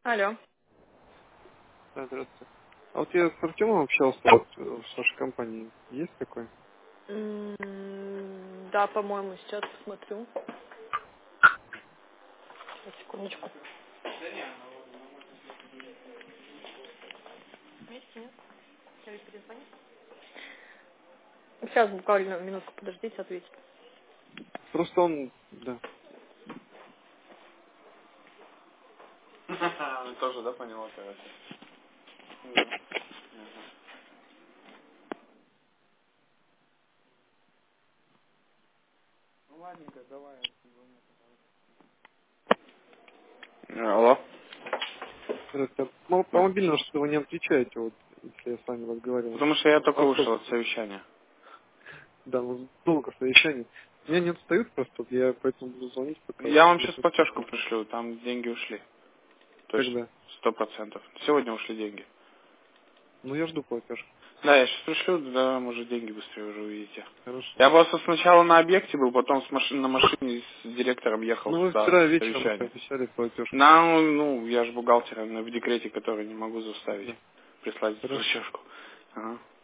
Алло. Да, здравствуйте. А вот я с Артемом общался вот, с вашей компанией. Есть такой? Да, по-моему, сейчас посмотрю. Сейчас, секундочку. Вместе, нет? Сейчас перезвонит. Сейчас буквально минутку подождите, ответить. Просто он, да. Тоже, да, поняла, короче? Ну ладненько, давай. Алло. Здравствуйте. По мобильному что вы не отвечаете, вот, если я с вами разговаривал. Потому что я только вышел от Автобус. совещания. Да, ну, долго совещание. Меня не отстают просто, вот я поэтому буду звонить пока. Я вам сейчас Если- платежку пришлю, там деньги ушли. Точно, Когда? 100%. Сегодня ушли деньги. Ну, я жду платеж. Да, я сейчас пришлю, да, может деньги быстрее уже увидите. Хорошо. Я просто сначала на объекте был, потом на машине с директором ехал Ну, вы сюда, вчера с вечером совещания. обещали платежку. Ну, я же бухгалтер в декрете, который не могу заставить Да. прислать Хорошо. платежку. Ага.